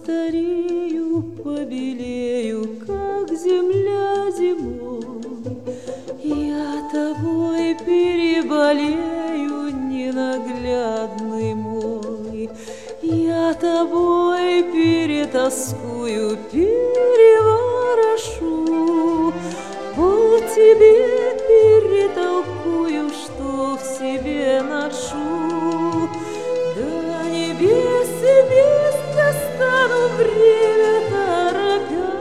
постарею, побелею, как земля зимой. Я тобой переболею, ненаглядный мой. Я тобой перетоскую, переворошу, по тебе перетолкую, что в себе ношу. До небес и без достану время торопя,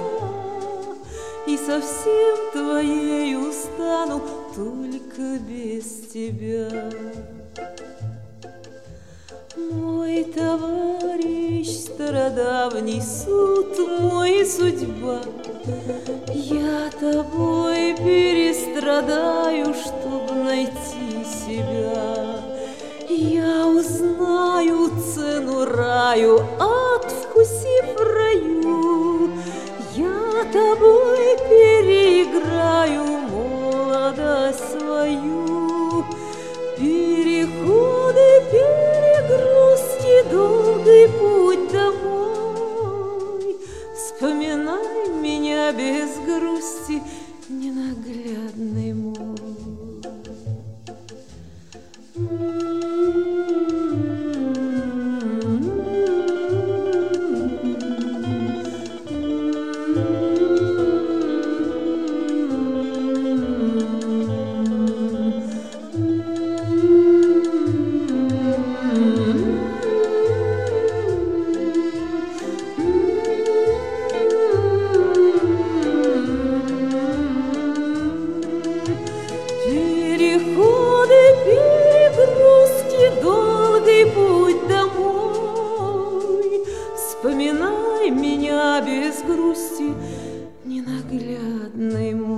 и совсем твоею стану, только без тебя. Мой товарищ, стародавний суд, мой судьба, я тобой перестрадаю, чтоб найти себя. Я узнаю цену раю, откусив раю. Я тобой переиграю молодость свою. Переходы, перегрузки, долгий путь домой. Вспоминай меня без грусти, ненаглядный мой. Переходы, перегрузки, долгий путь домой. Вспоминай меня без грусти, ненаглядный мой.